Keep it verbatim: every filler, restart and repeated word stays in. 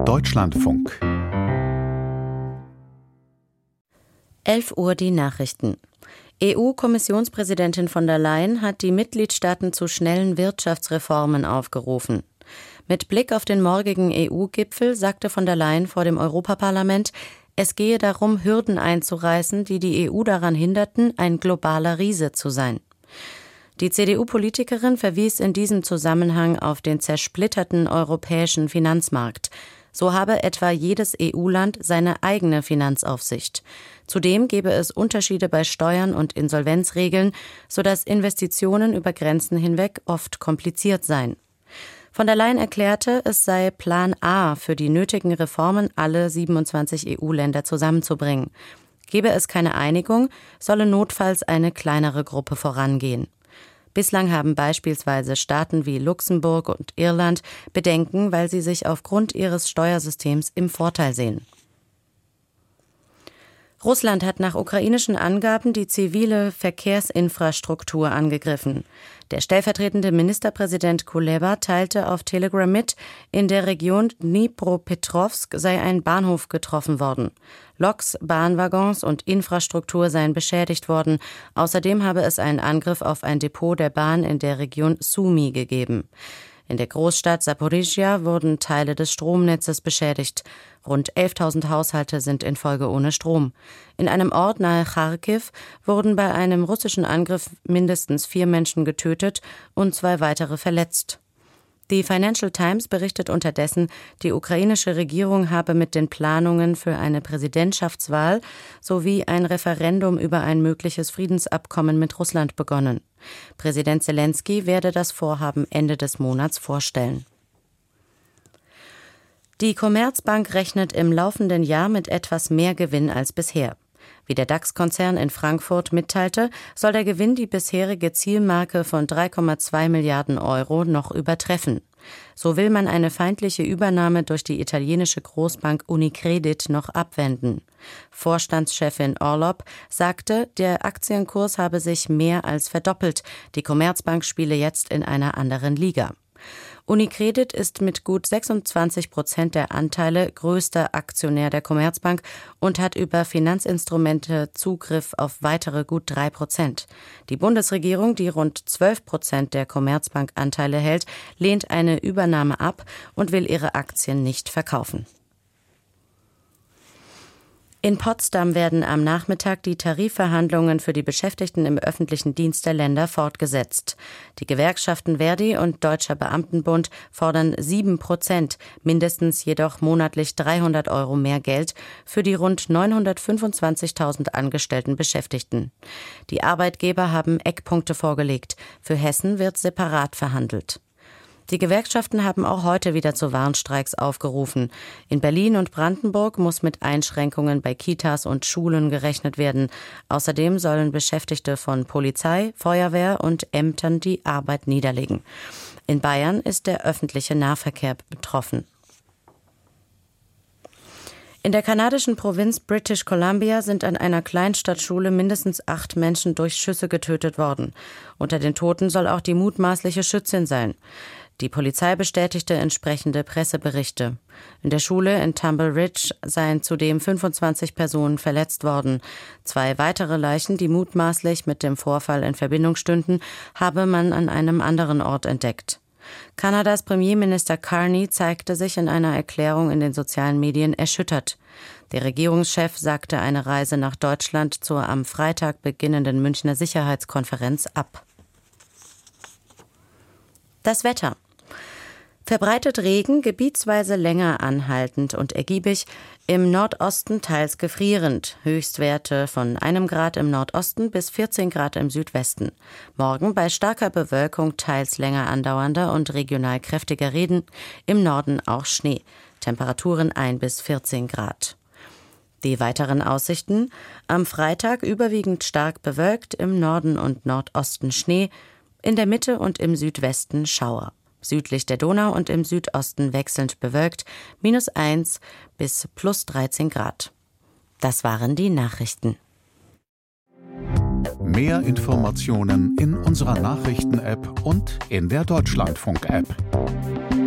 Deutschlandfunk. elf Uhr die Nachrichten. E U-Kommissionspräsidentin von der Leyen hat die Mitgliedstaaten zu schnellen Wirtschaftsreformen aufgerufen. Mit Blick auf den morgigen E U-Gipfel sagte von der Leyen vor dem Europaparlament, es gehe darum, Hürden einzureißen, die die E U daran hinderten, ein globaler Riese zu sein. Die C D U-Politikerin verwies in diesem Zusammenhang auf den zersplitterten europäischen Finanzmarkt. So habe etwa jedes E U-Land seine eigene Finanzaufsicht. Zudem gebe es Unterschiede bei Steuern und Insolvenzregeln, sodass Investitionen über Grenzen hinweg oft kompliziert seien. Von der Leyen erklärte, es sei Plan A für die nötigen Reformen, alle siebenundzwanzig E U-Länder zusammenzubringen. Gebe es keine Einigung, solle notfalls eine kleinere Gruppe vorangehen. Bislang haben beispielsweise Staaten wie Luxemburg und Irland Bedenken, weil sie sich aufgrund ihres Steuersystems im Vorteil sehen. Russland hat nach ukrainischen Angaben die zivile Verkehrsinfrastruktur angegriffen. Der stellvertretende Ministerpräsident Kuleba teilte auf Telegram mit, in der Region Dnipropetrovsk sei ein Bahnhof getroffen worden. Loks, Bahnwaggons und Infrastruktur seien beschädigt worden. Außerdem habe es einen Angriff auf ein Depot der Bahn in der Region Sumy gegeben. In der Großstadt Saporischschja wurden Teile des Stromnetzes beschädigt. Rund elftausend Haushalte sind in Folge ohne Strom. In einem Ort nahe Charkiw wurden bei einem russischen Angriff mindestens vier Menschen getötet und zwei weitere verletzt. Die Financial Times berichtet unterdessen, die ukrainische Regierung habe mit den Planungen für eine Präsidentschaftswahl sowie ein Referendum über ein mögliches Friedensabkommen mit Russland begonnen. Präsident Selenskyj werde das Vorhaben Ende des Monats vorstellen. Die Commerzbank rechnet im laufenden Jahr mit etwas mehr Gewinn als bisher. Wie der DAX-Konzern in Frankfurt mitteilte, soll der Gewinn die bisherige Zielmarke von drei Komma zwei Milliarden Euro noch übertreffen. So will man eine feindliche Übernahme durch die italienische Großbank Unicredit noch abwenden. Vorstandschefin Orlopp sagte, der Aktienkurs habe sich mehr als verdoppelt. Die Commerzbank spiele jetzt in einer anderen Liga. Unicredit ist mit gut sechsundzwanzig Prozent der Anteile größter Aktionär der Commerzbank und hat über Finanzinstrumente Zugriff auf weitere gut drei Prozent. Die Bundesregierung, die rund zwölf Prozent der Commerzbank-Anteile hält, lehnt eine Übernahme ab und will ihre Aktien nicht verkaufen. In Potsdam werden am Nachmittag die Tarifverhandlungen für die Beschäftigten im öffentlichen Dienst der Länder fortgesetzt. Die Gewerkschaften Verdi und Deutscher Beamtenbund fordern sieben Prozent, mindestens jedoch monatlich dreihundert Euro mehr Geld für die rund neunhundertfünfundzwanzigtausend angestellten Beschäftigten. Die Arbeitgeber haben Eckpunkte vorgelegt. Für Hessen wird separat verhandelt. Die Gewerkschaften haben auch heute wieder zu Warnstreiks aufgerufen. In Berlin und Brandenburg muss mit Einschränkungen bei Kitas und Schulen gerechnet werden. Außerdem sollen Beschäftigte von Polizei, Feuerwehr und Ämtern die Arbeit niederlegen. In Bayern ist der öffentliche Nahverkehr betroffen. In der kanadischen Provinz British Columbia sind an einer Kleinstadtschule mindestens acht Menschen durch Schüsse getötet worden. Unter den Toten soll auch die mutmaßliche Schützin sein. Die Polizei bestätigte entsprechende Presseberichte. In der Schule in Tumble Ridge seien zudem fünfundzwanzig Personen verletzt worden. Zwei weitere Leichen, die mutmaßlich mit dem Vorfall in Verbindung stünden, habe man an einem anderen Ort entdeckt. Kanadas Premierminister Carney zeigte sich in einer Erklärung in den sozialen Medien erschüttert. Der Regierungschef sagte eine Reise nach Deutschland zur am Freitag beginnenden Münchner Sicherheitskonferenz ab. Das Wetter. Verbreitet Regen, gebietsweise länger anhaltend und ergiebig, im Nordosten teils gefrierend, Höchstwerte von einem Grad im Nordosten bis vierzehn Grad im Südwesten. Morgen bei starker Bewölkung teils länger andauernder und regional kräftiger Regen, im Norden auch Schnee, Temperaturen ein bis vierzehn Grad. Die weiteren Aussichten: am Freitag überwiegend stark bewölkt, im Norden und Nordosten Schnee, in der Mitte und im Südwesten Schauer. Südlich der Donau und im Südosten wechselnd bewölkt, minus eins bis plus dreizehn Grad. Das waren die Nachrichten. Mehr Informationen in unserer Nachrichten-App und in der Deutschlandfunk-App.